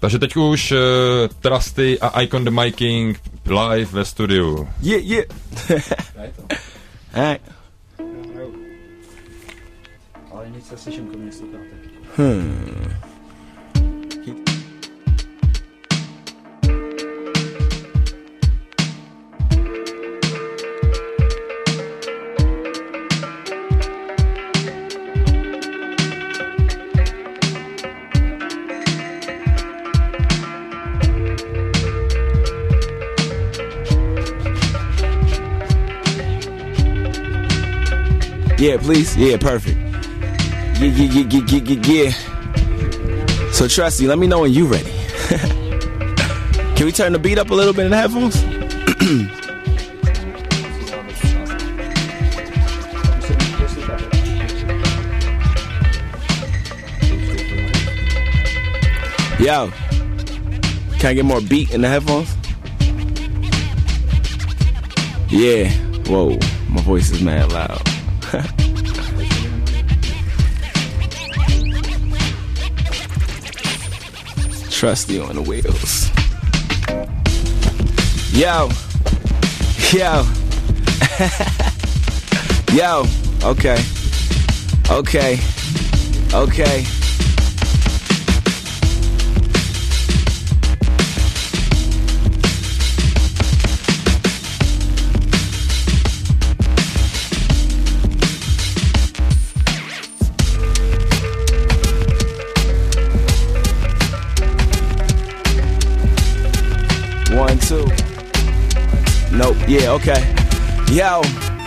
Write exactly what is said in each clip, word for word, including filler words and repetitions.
Takže teď už uh, Trusty a Icon the Mike King live ve studiu. Yeah, yeah. Alright. Ale nic se slyším, kromě sluchátek. Hmm. Yeah, please. Yeah, perfect. Yeah, yeah, yeah, yeah, yeah, yeah, yeah. So, Trusty, let me know when you ready. Can we turn the beat up a little bit in the headphones? Yo, can I get more beat in the headphones? Yeah. Whoa, my voice is mad loud. Trusty on the wheels. Yo, yo, yo. Okay, okay, okay. One, two. Nope. Yeah, okay. Yo.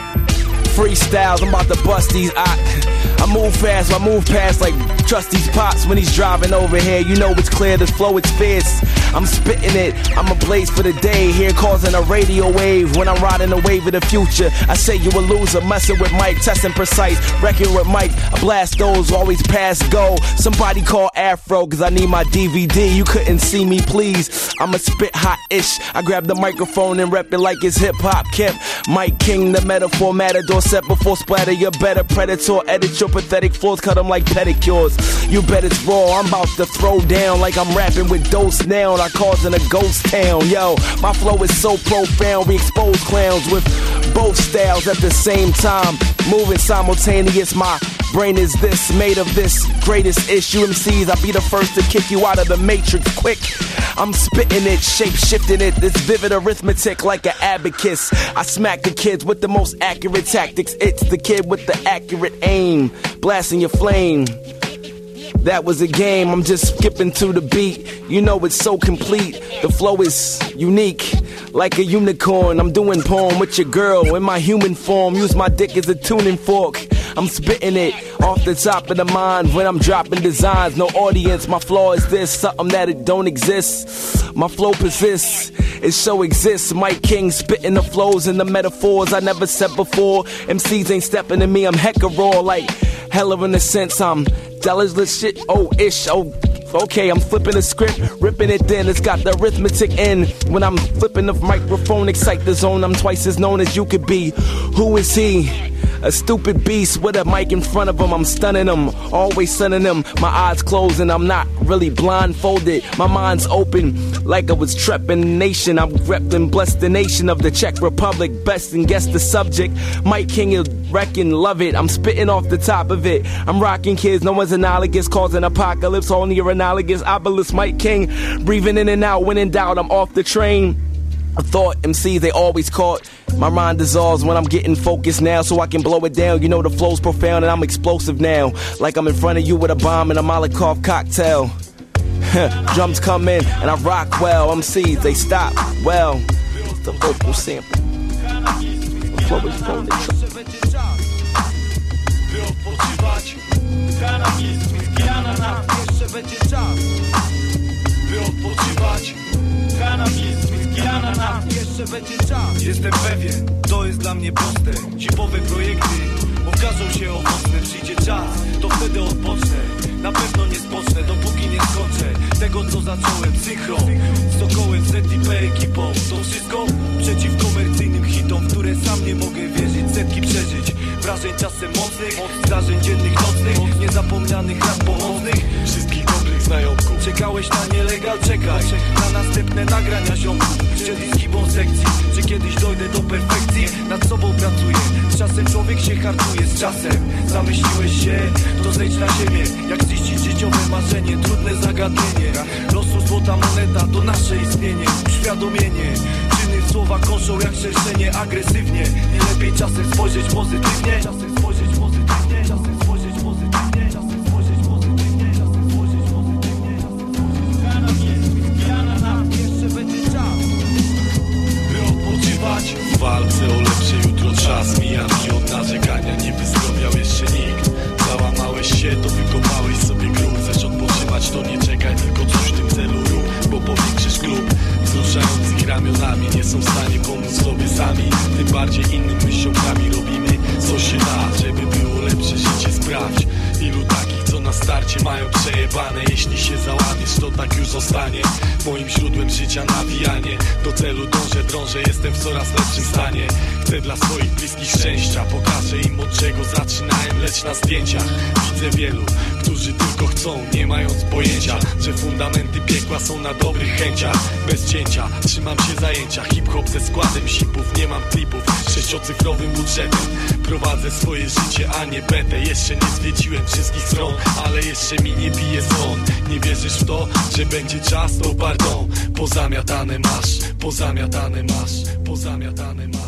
Freestyles, I'm about to bust these. I, I move fast, I move past like Trusty's pops when he's driving over here. You know it's clear, this flow it's fierce. I'm spitting it, I'm a blaze for the day. Here causing a radio wave when I'm riding the wave of the future. I say you a loser, messing with Mike, testing precise. Wrecking with Mike, I blast those, always pass go. Somebody call Afro, cause I need my D V D. You couldn't see me, please. I'ma spit hot-ish. I grab the microphone and rep it like it's hip-hop. Kemp, Mike King, the metaphor, matador, set before splatter. You're better predator, edit your pathetic flaws, cut them like pedicures. You bet it's raw, I'm about to throw down like I'm rapping with Dose now. I causing a ghost town, yo. My flow is so profound, we expose clowns with both styles at the same time, moving simultaneous. My brain is this, made of this greatest issue. M Cs, I'll be the first to kick you out of the matrix quick. I'm spitting it, shape-shifting it, this vivid arithmetic like an abacus. I smack the kids with the most accurate tactics. It's the kid with the accurate aim, blasting your flame. That was a game, I'm just skipping to the beat. You know it's so complete, the flow is unique. Like a unicorn, I'm doing porn with your girl in my human form. Use my dick as a tuning fork. I'm spitting it off the top of the mind when I'm dropping designs. No audience, my flaw is this, something that it don't exist. My flow persists, it so exists. Mike King spitting the flows and the metaphors I never said before. M Cs ain't stepping to me, I'm hecka raw like hella in a sense. I'm Dallas shit, oh ish, oh okay, I'm flipping the script, ripping it then. It's got the arithmetic in. When I'm flipping the microphone, excite the zone. I'm twice as known as you could be. Who is he? A stupid beast with a mic in front of him. I'm stunning him, always stunning him. My eyes closed and I'm not really blindfolded. My mind's open like I was trepping the nation. I'm repping, blessed the nation of the Czech Republic. Best and guess the subject. Mike King is wrecking, love it. I'm spitting off the top of it. I'm rocking kids, no one's analogous. Causing apocalypse, only your analogous obelisk. Mike King, breathing in and out. When in doubt, I'm off the train. I thought M Cs, they always caught. My mind dissolves when I'm getting focused now, so I can blow it down. You know the flow's profound and I'm explosive now. Like I'm in front of you with a bomb and a Molotov cocktail. Drums come in and I rock well. M Cs, they stop well. It's the vocal sample. The flow is phony. Jestem pewien, to jest dla mnie proste. Dzipowe projekty okażą się owocne. Przyjdzie czas, to wtedy odpocznę. Na pewno nie spocznę, dopóki nie skończę tego, co zacząłem. Synchro z Sokołem, Z D P ekipą. To wszystko przeciw komercyjnym hitom, w które sam nie mogę wierzyć. Setki przeżyć, wrażeń czasem mocnych, zdarzeń dziennych, nocnych, niezapomnianych lat pomocnych. Wszystkich dobrych znajomku. Czekałeś na nielegal, czekaj na następne nagrania ziomku. Czy diski bon sekcji, czy kiedyś dojdę do perfekcji? Nad sobą pracuję, z czasem człowiek się hartuje. Z czasem zamyśliłeś się, to zejdź na ziemię. Jak ziścić życiowe marzenie, trudne zagadnienie. Losu złota moneta to nasze istnienie. Uświadomienie, czyny słowa koszą jak szerszenie. Agresywnie, nie lepiej czasem spojrzeć pozytywnie. Czasem spojrzeć pozytywnie, czasem spojrzeć pozytywnie. Czasem spojrzeć pozytywnie, czasem spojrzeć pozytywnie. Jeszcze będzie czas, by odpoczywać. W walce o lepsze jutro czas mija mi od narzekania. Nie wyzdrowiał jeszcze nikt. Załamałeś się, to wykopałeś sobie grób. Chcesz odpoczywać, to nie czekaj, tylko coś w tym celu rób. Bo powiększysz klub wzruszając ich ramionami. Nie są w stanie pomóc sobie sami. Tym bardziej innym myśląkami robimy co się da, żeby było lepsze życie. Sprawdź, ilu takich co na starcie mają przejebane. Jeśli się załamiesz, to tak już zostanie. Moim źródłem życia nawijanie. Do celu dążę, drążę, jestem w coraz lepszym stanie. Chcę dla swoich bliskich szczęścia. Pokażę im od czego zaczynałem, lecz na zdjęciach widzę wielu, którzy tylko chcą, nie mając pojęcia, że fundamenty piekła są na dobrych chęciach. Bez cięcia, trzymam się zajęcia. Hip-hop ze składem sipów, nie mam klipów. Sześciocyfrowym budżetem prowadzę swoje życie, a nie betę. Jeszcze nie zwiedziłem wszystkich stron, ale jeszcze mi nie bije dzwon. Nie wierzysz w to, że będzie czas? To pardon. Pozamiatane masz, pozamiatane masz, pozamiatane masz.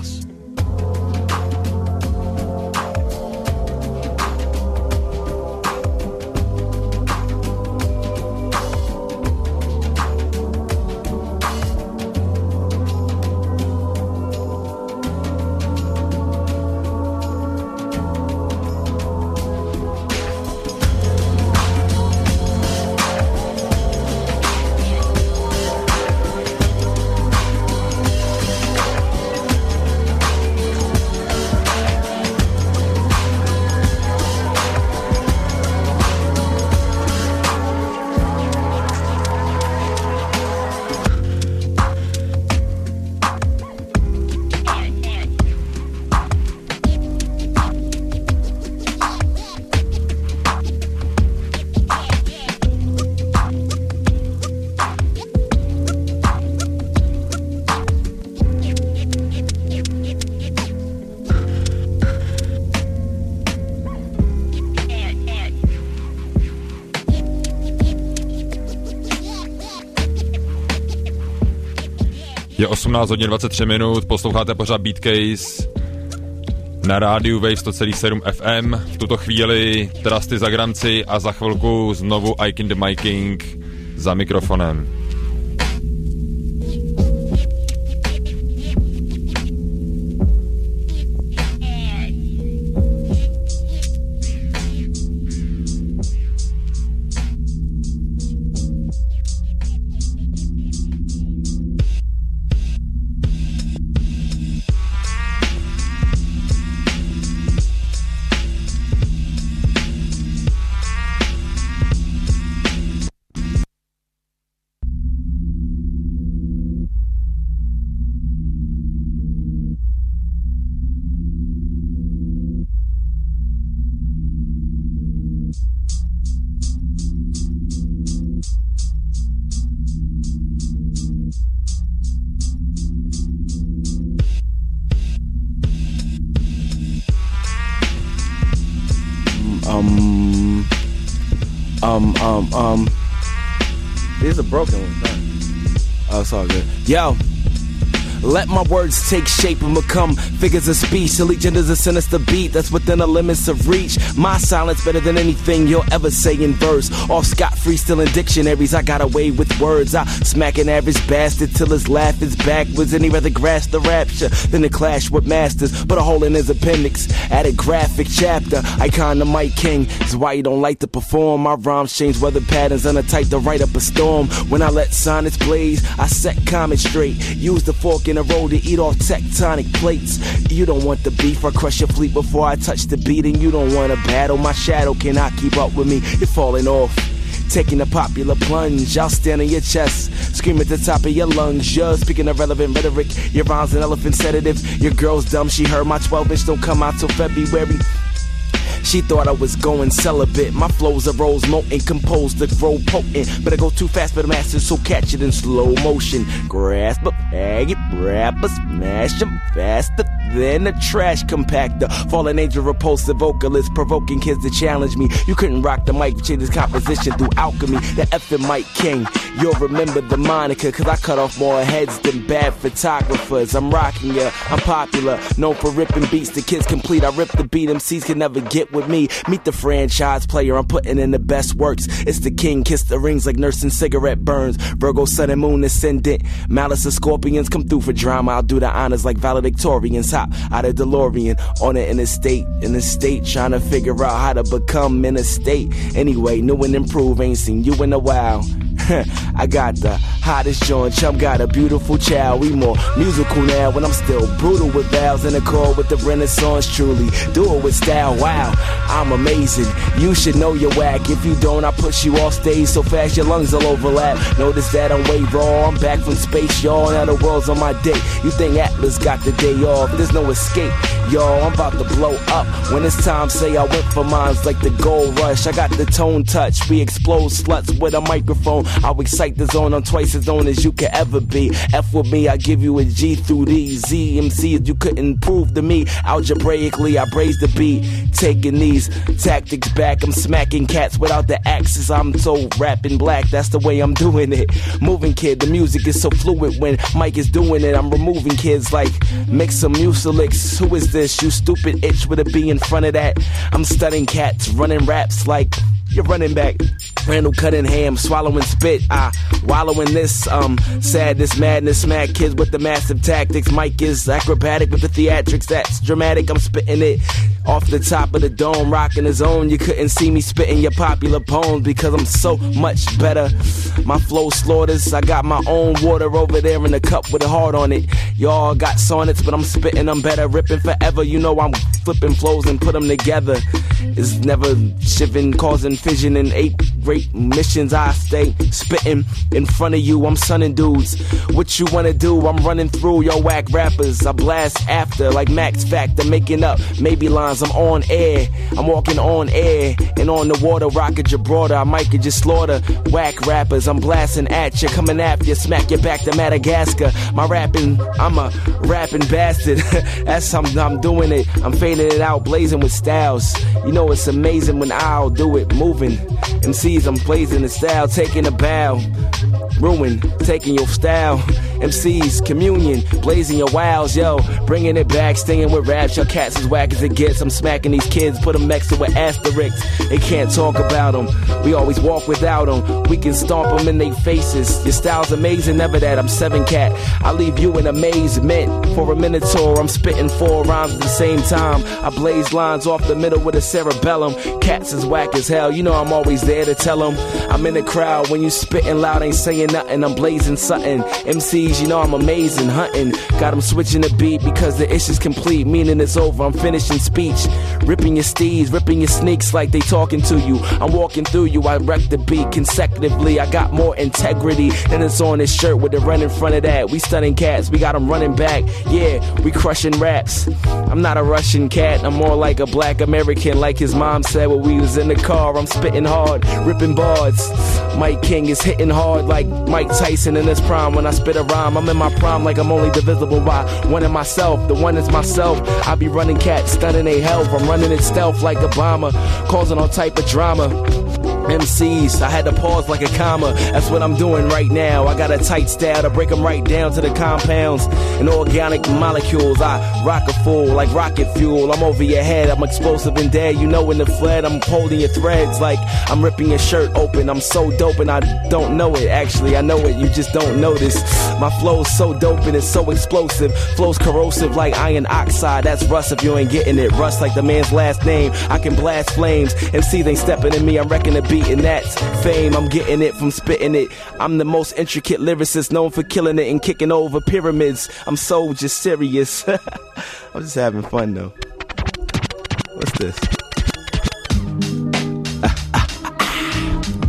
Je osmnáct hodin dvacet tři minut, posloucháte pořád Beatcase na rádiu Wave sto celá sedm F M. V tuto chvíli Trusty za gramci a za chvilku znovu Ike in the Miking za mikrofonem. Um, um, um, um. These are broken ones, huh? Oh, it's all good. Yo. Let my words take shape and become figures of speech. Allegiant is a sinister beat that's within the limits of reach. My silence better than anything you'll ever say in verse. Off scot-free, still in dictionaries, I got away with words. I smack an average bastard till his laugh is backwards. And he'd rather grasp the rapture than to clash with masters. Put a hole in his appendix, add a graphic chapter. Icon the Mike King is why you don't like to perform. My rhymes change weather patterns and I type to write up a storm. When I let sonnets blaze, I set comments straight. Use the fork in the road to eat off tectonic plates. You don't want the beef, I crush your fleet before I touch the beat. And you don't want to battle, my shadow cannot keep up with me. You're falling off, taking a popular plunge. I'll stand on your chest, scream at the top of your lungs. You're speaking of relevant rhetoric, your rhymes an elephant sedative. Your girl's dumb, she heard my twelve inch don't come out till February. She thought I was going celibate. My flows are rose molten, composed to grow potent. But I go too fast for the masters, so catch it in slow motion. Grasp a faggot, rap a smash 'em faster than a trash compactor. Fallen angel, repulsive vocalist, provoking kids to challenge me. You couldn't rock the mic, change this composition through alchemy. The effing Mike King. You'll remember the moniker, cause I cut off more heads than bad photographers. I'm rocking ya, I'm popular, known for ripping beats. The kids complete, I rip the beat, M Cs can never get with me. Meet the franchise player, I'm putting in the best works. It's the king, kiss the rings like nursing cigarette burns. Virgo, sun and moon ascendant. Malice of scorpions come through for drama. I'll do the honors like valedictorians. Hop out of DeLorean, on it in a state, in a state, trying to figure out how to become in a state. Anyway, new and improved, ain't seen you in a while. I got the hottest joint, chum got a beautiful child. We more musical now when I'm still brutal with vowels in the chord with the renaissance. Truly do it with style, wow, I'm amazing. You should know your whack. If you don't, I push you off stage so fast your lungs will overlap. Notice that I'm way raw, I'm back from space, y'all. Now the world's on my dick. You think Atlas got the day off? There's no escape, y'all. I'm about to blow up. When it's time, say I went for mines like the gold rush. I got the tone touch. We explode sluts with a microphone. I'll excite the zone. I'm twice as on as you could ever be. F with me, I give you a G through these Z M Cs you couldn't prove to me. Algebraically, I braise the beat. Taking these tactics back. I'm smacking cats without the axes. I'm so rapping black. That's the way I'm doing it. Moving kid, the music is so fluid when Mike is doing it. I'm removing kids like mix some mucilix. Who is this? You stupid itch with a B in front of that. I'm studying cats, running raps like you're running back. Randall Cunningham, swallowing spit. I wallow in this um sadness, madness, smack kids with the massive tactics. Mike is acrobatic with the theatrics. That's dramatic. I'm spitting it off the top of the dome, rocking his own. You couldn't see me spitting your popular poems because I'm so much better. My flow slaughters. I got my own water over there in the cup with a heart on it. Y'all got sonnets, but I'm spitting them better. Ripping forever. You know I'm flipping flows and put them together. It's never shiving, causing fission in eight great missions. I stay spitting in front of you. I'm sunning dudes. What you wanna do? I'm running through your whack rappers. I blast after like Max Factor, making up maybe lines. I'm on air. I'm walking on air and on the water. Rocket Gibraltar. I might get just slaughter whack rappers. I'm blasting at you, coming after you, smack you back to Madagascar. My rapping, I'm a rapping bastard. That's how I'm, I'm doing it. I'm fading it out, blazing with styles. You know it's amazing when I'll do it, moving. M Cs, I'm blazing the style, taking a bow. Ruin, taking your style. M Cs, communion, blazing your wows, yo. Bringing it back, staying with raps. Your cats as whack as it gets. I'm smacking these kids, put them next to an asterisk. They can't talk about them. We always walk without them. We can stomp them in their faces. Your style's amazing, never that. I'm seven cat. I leave you in amazement. For a minotaur, I'm spitting four rhymes at the same time. I blaze lines off the middle with a cerebellum. Cats is whack as hell. You know I'm always there to tell them. I'm in the crowd when you spitting loud, ain't saying nothing. I'm blazing something. M Cs, you know I'm amazing, hunting. Got them switching the beat because the issue's complete. Meaning it's over, I'm finishing speech. Ripping your steeds, ripping your sneaks like they talking to you. I'm walking through you, I wreck the beat consecutively. I got more integrity than it's on this shirt with the run in front of that. We stunning cats, we got them running back. Yeah, we crushing raps. I'm not a Russian cat, I'm more like a black American. Like his mom said when we was in the car. I'm spitting hard, ripping bars. Mike King is hitting hard like Mike Tyson in his prime. When I spit a rhyme, I'm in my prime like I'm only divisible by one in myself. The one is myself. I be running cats, stunning they health. I'm running it stealth like Obama, causing all type of drama. M Cs, I had to pause like a comma. That's what I'm doing right now. I got a tight style to break them right down to the compounds and organic molecules. I rock a fool like rocket fuel. I'm over your head, I'm explosive and dead. You know in the fled, I'm holding your threads like I'm ripping your shirt open. I'm so dope and I don't know it. Actually, I know it, you just don't notice. My flow's so dope and it's so explosive. Flow's corrosive like iron oxide. That's rust if you ain't getting it. Rust like the man's last name. I can blast flames. M Cs ain't stepping in me, I'm wrecking the beat. And that's fame, I'm getting it from spitting it. I'm the most intricate lyricist known for killing it and kicking over pyramids. I'm so just serious. I'm just having fun though. What's this?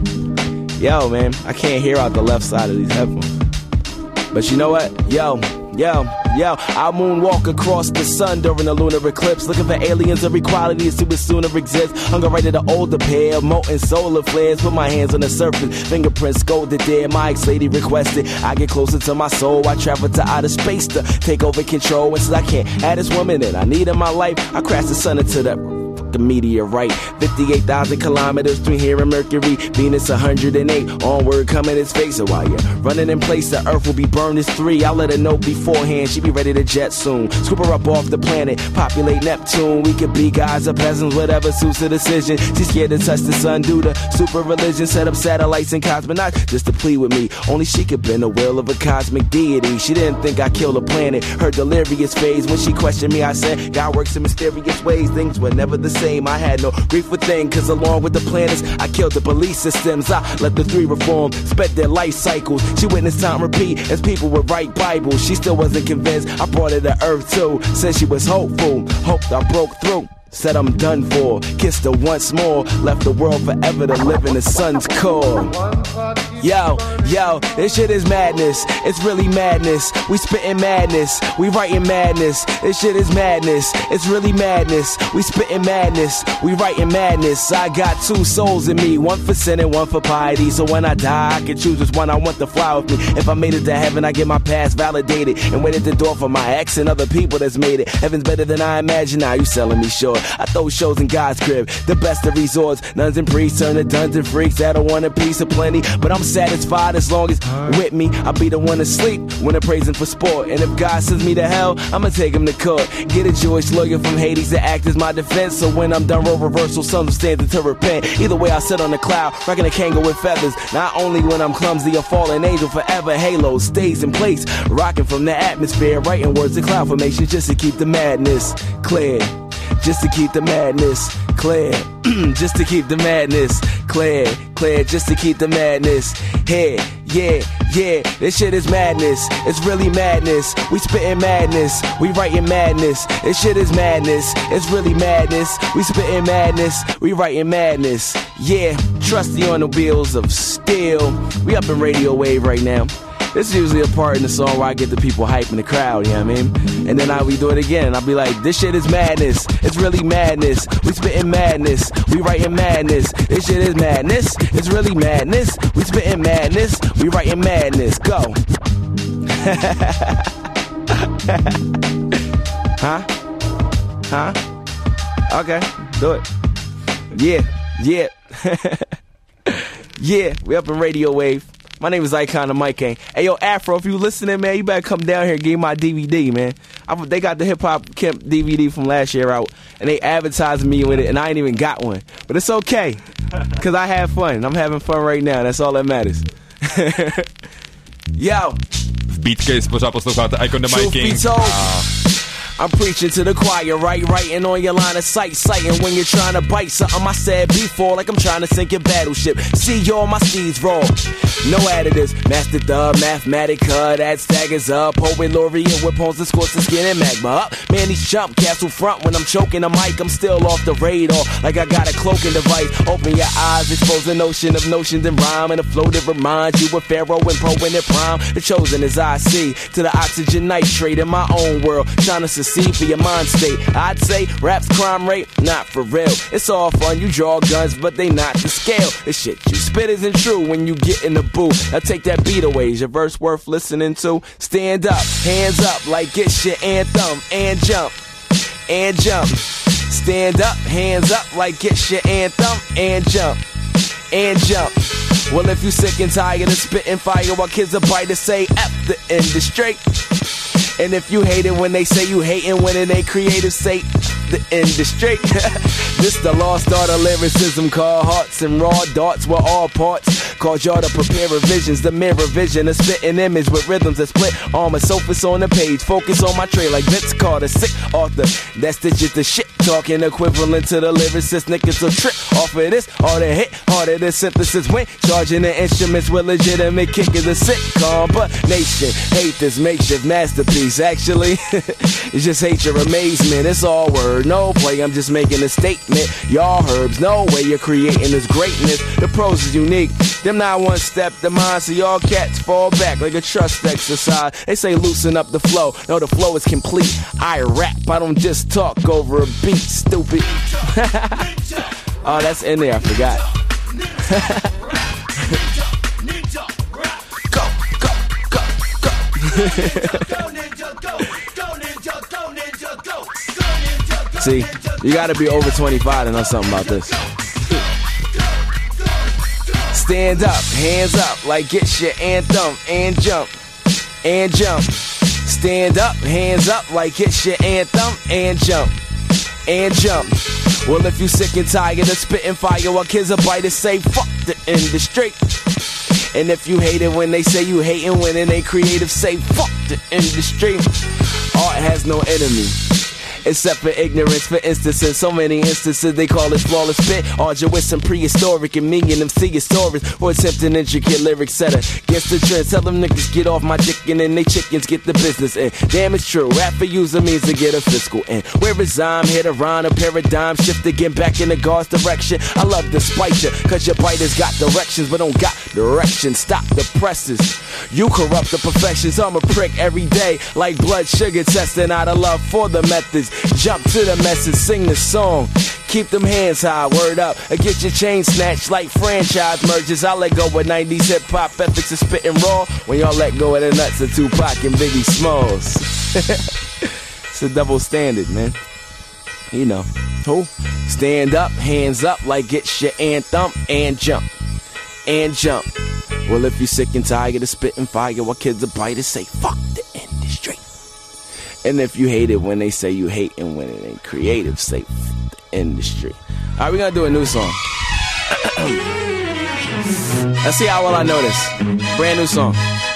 Yo, man, I can't hear out the left side of these headphones. But you know what? Yo, Yo, yo, I'll moonwalk across the sun during a lunar eclipse, looking for aliens of equality to see what sooner exists. Hunger right at the older pair, molten solar flares. Put my hands on the surface, fingerprints golden there. My ex-lady requested I get closer to my soul. I travel to outer space to take over control. And since I can't have this woman that I need in my life, I crash the sun into the the meteorite. fifty-eight thousand kilometers between here and Mercury. Venus one hundred eight. Onward coming its face. So while you're running in place, the earth will be burned as three. I'll let her know beforehand. She be ready to jet soon. Scoop her up off the planet. Populate Neptune. We could be gods or peasants, whatever suits the decision. She's scared to touch the sun due to super religion. Set up satellites and cosmonauts just to plead with me. Only she could bend the will of a cosmic deity. She didn't think I killed a planet. Her delirious phase. When she questioned me, I said, God works in mysterious ways. Things were never the same. I had no grief within, cause along with the planets, I killed the belief systems. I let the three reform, sped their life cycles. She witnessed time repeat as people would write Bibles. She still wasn't convinced. I brought her to earth too. Said she was hopeful, hoped I broke through. Said I'm done for, kissed her once more. Left the world forever to live in the sun's core. Yo, yo, this shit is madness. It's really madness. We spittin' madness. We writing madness. This shit is madness. It's really madness. We spittin' madness. We writing madness. I got two souls in me, one for sin and one for piety. So when I die, I can choose which one I want to fly with me. If I made it to heaven, I get my past validated and wait at the door for my ex and other people that's made it. Heaven's better than I imagined. Now you selling me short. I throw shows in God's crib, the best of resorts. Nuns and priests turn to duns and freaks that don't want a piece of plenty. But I'm satisfied as long as with me. I'll be the one to sleep when they're praising for sport. And if God sends me to hell, I'ma take him to court. Get a Jewish lawyer from Hades to act as my defense. So when I'm done, role reversal, sons will stand to repent. Either way, I sit on the cloud, rocking a Kangol with feathers. Not only when I'm clumsy, a fallen angel forever. Halo stays in place, rocking from the atmosphere, writing words of cloud formation just to keep the madness clear. Just to keep the madness clear. Just to keep the madness clear. Clear, just to keep the madness here. Yeah, yeah, this shit is madness. It's really madness. We spittin' madness. We writing madness. This shit is madness. It's really madness. We spittin' madness. We writing madness. Yeah, trusty on the wheels of steel. We up in radio wave right now. This is usually a part in the song where I get the people hype in the crowd, you know what I mean? And then I we do it again, and I'll be like, this shit is madness. It's really madness. We spittin' madness. We writing madness. This shit is madness. It's really madness. We spittin' madness. We writing madness. Go. Huh? Huh? Okay, do it. Yeah, yeah. Yeah, we up in radio wave. My name is Icon the Mike. Hey, yo, Afro, if you listening, man, you better come down here and give me my D V D, man. I, they got the Hip Hop Camp D V D from last year out, and they advertised me with it, and I ain't even got one. But it's okay, because I have fun. I'm having fun right now. That's all that matters. Yo. V Beatcase pořád posloucháte Icon the Mike. I'm preaching to the choir, right? Writing on your line of sight, sighting when you're trying to bite something I said before, like I'm trying to sink your battleship. See all my steeds raw, no additives. Master the Mathematica, that staggers up. Poet laureate with poems that scorch the skin and magma up. Man, these jump castle front when I'm choking the mic. I'm still off the radar, like I got a cloaking device. Open your eyes, expose the notion of notions and rhyme, and a flow that reminds you of Pharaoh and Poe in their prime. The chosen as I see to the oxygen nitrate in my own world, trying to see for your mind state. I'd say rap's crime rate, not for real. It's all fun, you draw guns, but they not to scale. The shit you spit isn't true when you get in the booth. Now take that beat away, is your verse worth listening to? Stand up, hands up like it's your anthem. And jump, and jump. Stand up, hands up like it's your anthem. And jump, and jump. Well, if you sick and tired of spitting fire while kids are bright to say F the industry. And if you hate it when they say you hating, when it ain't creative, say the industry. This the lost art of lyricism, called hearts and raw darts were all parts. Cause y'all to prepare revisions, the mirror vision, a spitting image with rhythms that split armor, sofas on the page. Focus on my tray like Vince Carter, sick author. That stitches the shit Talking equivalent to the lyricist, niggas will trip off of this. All the hit, harder than synthesis. When charging the instruments with legitimate kick is a sitcom. But nation, hate this makeshift masterpiece. Actually, it's just hate your amazement. It's all word, no play. I'm just making a statement. Y'all herbs, no way you're creating this greatness. The prose is unique. Them not one step to mine, so y'all cats fall back like a trust exercise. They say loosen up the flow. No, the flow is complete. I rap, I don't just talk over a beat, stupid. Oh, that's in there, I forgot. Go, go, go, go. See, you gotta be over twenty-five to know something about this. Stand up, hands up, like get your anthem and jump, and jump. Stand up, hands up, like it's your anthem, and jump, and jump. Well, if you sick and tired of spitting fire while kids are biters, say fuck the industry. And if you hate it when they say you hating when it ain't creative, say fuck the industry. Art has no enemy, except for ignorance. For instance, in so many instances they call it flawless spit, arduous and prehistoric, and me and them theosaurus for attempting intricate lyrics set against the trend. Tell them niggas get off my chicken and they chickens get the business in. Damn, it's true, rap for user means to get a fiscal in. Where is I'm hit a rhyme, a paradigm shift again back in the God's direction. I love to spite ya, cause your biters got directions but don't got direction. Stop the presses, you corrupt the perfections. I'm a prick every day like blood sugar testing out of love for the methods. Jump to the message, sing the song. Keep them hands high, word up. Or get your chain snatched like franchise mergers. I let go with nineties hip-hop ethics and spitting raw when y'all let go of the nuts of Tupac and Biggie Smalls. It's a double standard, man. You know. Who? Stand up, hands up like it's your anthem, and jump. And jump. Well, if you sick and tired of spitting fire while kids are biters, say fuck the industry. And if you hate it when they say you hate and when it ain't creative, say f- the industry. Alright, we're gonna do a new song. Let's see how well I know this. Brand new song.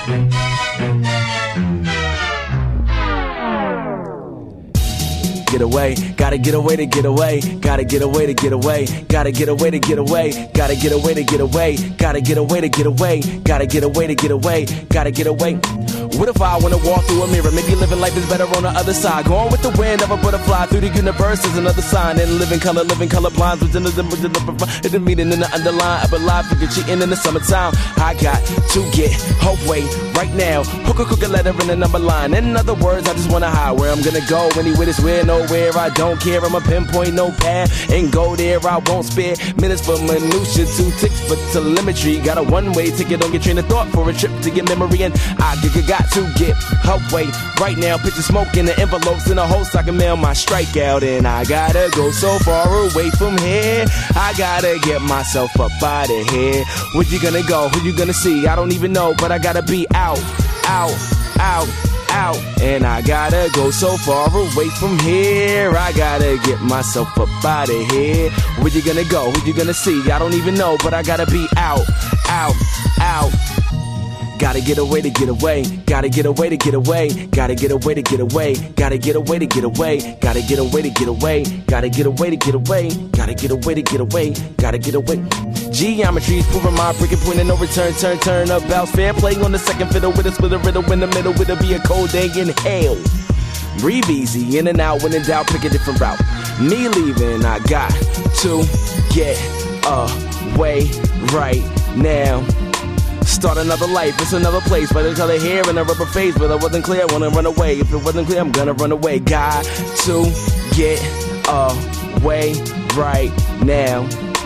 Get away, gotta get away to get away, gotta get away to get away, gotta get away to get away, gotta get away to get away, gotta get away to get away, gotta get away to get away, gotta get away. What if I wanna walk through a mirror? Maybe living life is better on the other side. Going with the wind of a butterfly through the universe is another sign. And living color, living color blinds within the the meaning in the underline of a life if you're cheating in the summertime. I got to get away right now. Hook a crooked letter in the number line. In other words, I just wanna hide where I'm gonna go. Anywhere that's where, nowhere, I don't care. I'm a pinpoint, no path, and go there. I won't spare minutes for minutia, two ticks for telemetry. Got a one-way ticket on your train of thought for a trip to your memory, and I got to get away right now. Picture smoke in the envelopes in a hole so I can mail my strikeout. And I gotta go so far away from here. I gotta get myself up out of here. Where you gonna go? Who you gonna see? I don't even know, but I gotta be out, out, out, out. And I gotta go so far away from here. I gotta get myself up out of here. Where you gonna go? Who you gonna see? I don't even know, but I gotta be out, out, out. Gotta get away to get away, gotta get away to get away, gotta get away to get away, gotta get away to get away, gotta get away to get away, gotta get away to get away, gotta get away to get away, gotta get away. Geometry's proving my brick and point and no return, turn, turn up, bounce, fair play on the second fiddle with a split a riddle in the middle, it'll be a cold day in hell. Breathe easy, in and out, when in doubt, pick a different route. Me leaving, I got to get away right now. Start another life, it's another place, but it's color hair and a rubber face. But I wasn't clear, I wanna run away. If it wasn't clear, I'm gonna run away. Got to get away right now.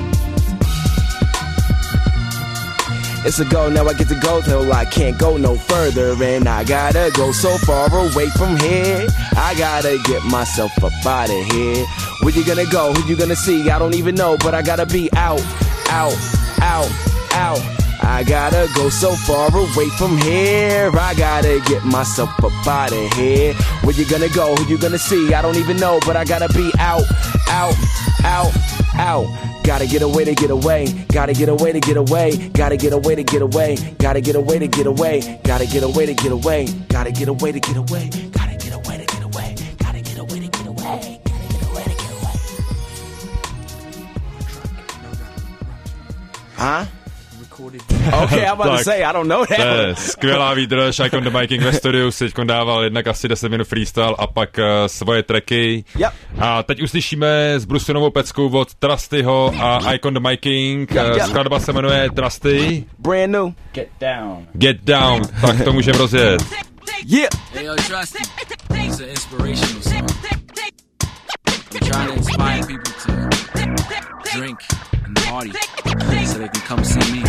It's a go, now I get to go till I can't go no further. And I gotta go so far away from here. I gotta get myself up out of here. Where you gonna go, who you gonna see? I don't even know, but I gotta be out, out, out, out. I gotta go so far away from here. I gotta get myself up out of here. Where you gonna go? Who you gonna see? I don't even know, but I gotta be out, out, out, out. Gotta get away to get away. Gotta get away to get away. Gotta get away to get away. Gotta get away to get away. Gotta get away to get away. Gotta get away to get away. Gotta get away to get away. Gotta get away to get away. Gotta get away to get away. Huh? Okay, I'm about to say, I don't know that. To je skvělá výdrž, Icon the Miking ve studiu si teďkon dával jednak asi deset minut freestyle a pak uh, svoje tracky. Yep. A teď uslyšíme s Brusonovou peckou od Trustyho a Icon the Miking. Yep, yep. Skladba se jmenuje Trusty. Brand new. Get down. Get Down. Tak to můžeme rozjet. Yeah. Hey, yo, Trusty. It's an inspirational song. I'm trying to inspire people to drink and party so they can come see me.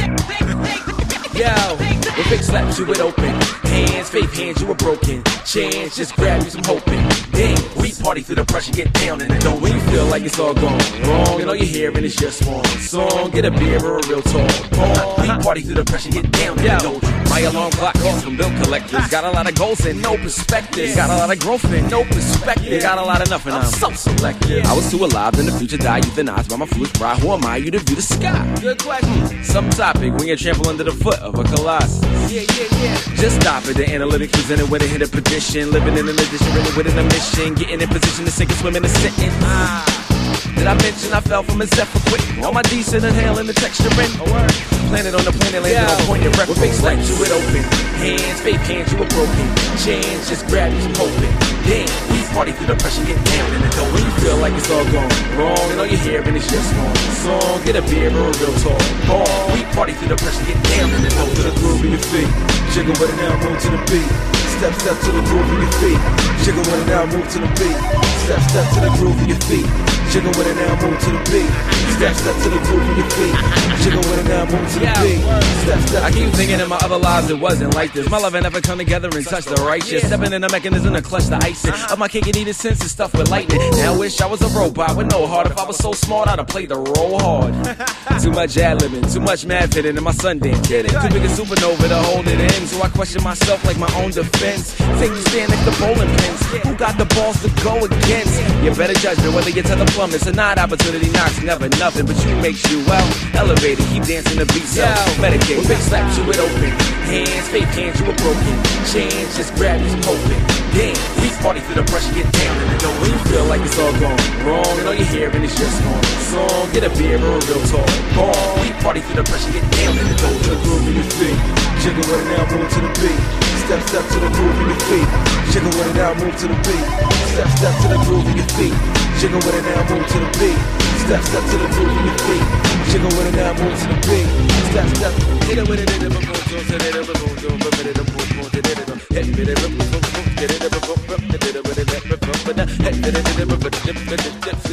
Yo, when big slaps you with open hands, faith hands, you were broken. Chance, just grab you some hoping. Then we party through the pressure, get down in the dough. When you feel like it's all gone wrong and all you're hearing is just one song, get a beer or a real talk. We party through the pressure, get down in the dough. My alarm clock calls from bill collectors. Got a lot of goals and no perspective. Got a lot of growth and no perspective. Got a lot of nothing, I'm so selective. I was too alive in the future, die euthanized by my foolish pride. Who am I, you to view the sky? Good question. Some topic when you're trampled under the foot of a colossus. Yeah, yeah, yeah. Just stop it. The analytics presented with a hit of petition. Living in an addition, really with an mission. Getting in position to sink and swim in a sentence. Ah. Did I mention I fell from a Zephyr quick? All my decent inhaling the texture in. Planet on the planet, landed on point and reference. With big slaps, you with open hands, fake hands, you were broken. Chance, just grab you some hoping. Then we party through the pressure, get down in the dough. When you feel like it's all gone wrong and all you're hearing is just one song, get a beer or a real talk. Ball, we party through the pressure, get down in the dough. To the groove of your feet, jiggle with it now, move to the beat. Step, step to the groove of your feet. Jiggle with it now, move to the beat. Step, step to the groove of your feet. Jiggle with it now, move to the beat. Step, step to the groove of your feet. Jiggle with it now, move to the beat. Step, step. I keep thinking in my other lives it wasn't like this. My love ain't never come together and touch the righteous. Stepping in the mechanism to clutch the icing of my cake and eating sense and stuff with lightning. Now I wish I was a robot with no heart. If I was so smart, I'd have played the role hard. Too much ad-libbing, too much mad fitting in my Sundance. Too big a supernova to hold it in, so I question myself like my own defense. Take you stand next to bowling pins. Who got the balls to go against? You better judgment whether you tell the plumbers or not. Opportunity knocks, never nothing, but you makes you well elevated. Keep dancing the beat, so medicate. When big slaps you with open hands, fake hands, you were broken. Chance, just grab you some hoping. Then we party through the pressure, get down in the dough. When you feel like it's all gone wrong and all you're hearing is just one song, get a beer or a real talk. Ball, we party through the pressure, get down in the dough. To the groove of your feet, jiggle with it now, move to the beat. Step, step to the groove of your feet. Jiggle with it now, move to the beat. Step, step to the groove of your feet. Jiggle with it now, move to the beat. Step, step to the groove of your feet. Jiggle with it now, move to the beat. Step, step. Hit it with it, hit it, boom, boom, boom, hit it, boom, boom, boom, boom, hit it, boom, boom, boom, hit it, boom, hit it, boom, boom, boom, hit it, boom, boom, boom, hit it, boom, boom, hit it, boom, boom, hit it, boom, boom, hit it, boom, boom, boom, hit it, boom, boom, hit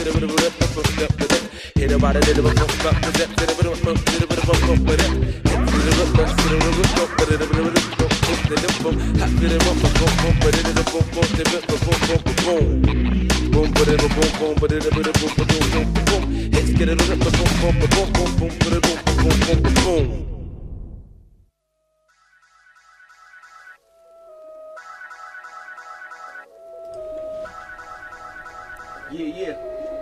it, boom, boom. Yeah, yeah.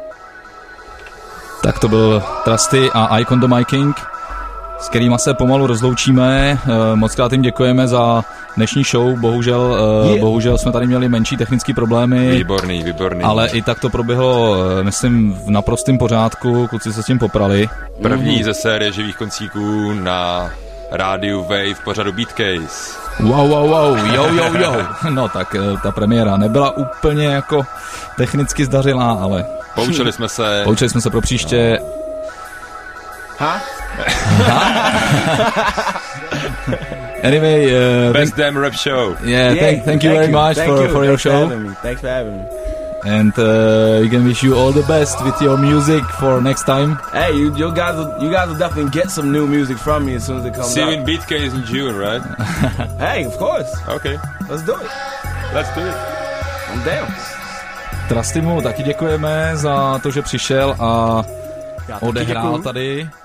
Tak to byl Trusty a Icon the Miking, s kterýma se pomalu rozloučíme. Mockrát jim děkujeme za dnešní show. Bohužel, yeah. bohužel jsme tady měli menší technické problémy. Výborný, výborný. Ale i tak to proběhlo, myslím, v naprostém pořádku. Kluci se s tím poprali. První mm. ze série živých koncíků na rádiu Wave pořadu Beatcase. Wow, wow, wow, jo, jo, jo. No tak ta premiéra nebyla úplně jako technicky zdařilá, ale... Poučili jsme se. Poučili jsme se pro příště. Ha? Anyway, uh, best damn rap show. Yeah, yeah thank, thank you very much thank for, you. for your Thanks show. For having me. Thanks for having me. And uh, we can wish you all the best with your music for next time. Hey, you, you guys, will, you guys will definitely get some new music from me as soon as it comes See out. you in Beatcase in June, right? Hey, of course. Okay, let's do it. Let's do it. I'm down. Trustymu taky děkujeme za to, že přišel a odehrál tady